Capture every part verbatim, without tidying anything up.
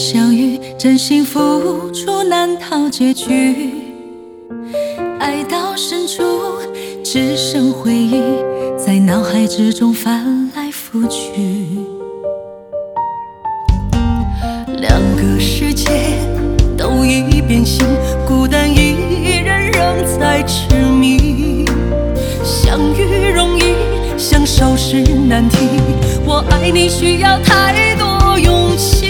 相遇，真心付出难逃结局。爱到深处，只剩回忆在脑海之中翻来覆去。两个世界都已变心，孤单一人仍在痴迷。相遇容易，相守是难题。我爱你需要太多勇气。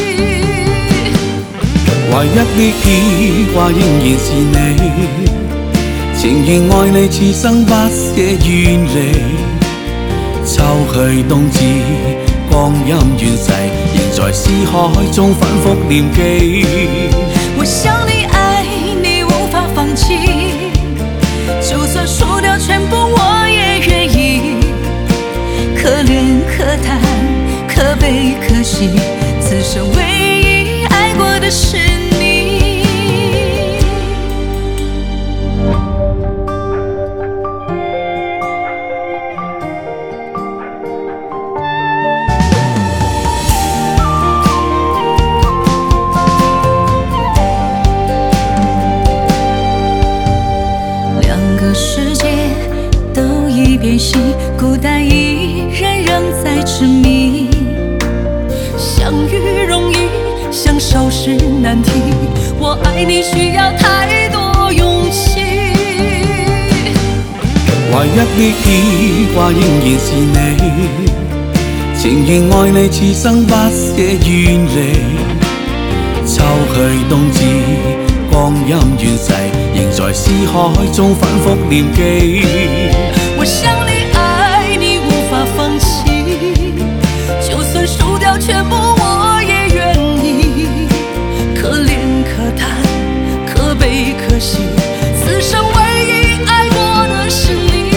唯一的牵挂仍然是你，情愿爱你此生不捨遠離。秋去冬至，光陰遠逝，仍在思海中反覆念記。 我想你愛你無法放棄，就算輸掉全部我也願意。可憐可嘆可悲可惜，此生唯一愛過的是你。世界都已变心，孤单一人仍在痴迷。相遇容易，相守是难题。我爱你需要太多勇气。 唯一的牽掛仍然是你，情願愛你此生不捨遠離。秋去冬至，光陰遠逝，仍在思海中反覆念記。 我想你愛你無法放棄，就算輸掉全部我也願意。可憐可嘆可悲可惜，此生唯一愛過的是你。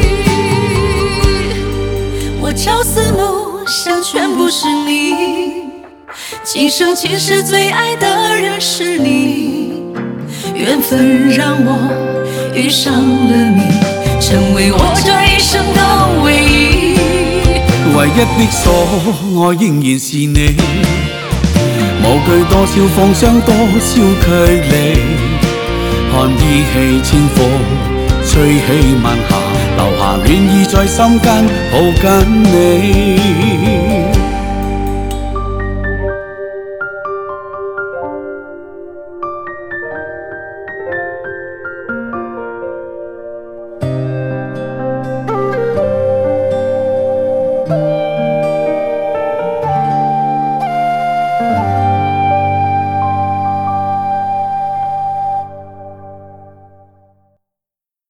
我朝思暮想全部是你，今生今世最愛的人是你。緣分讓我遇上了你，成為我這一生的唯一。 唯一的所愛仍然是你，無懼多少風霜多少距離，看依稀千伏吹起晚霞，留下暖意在心間抱緊你。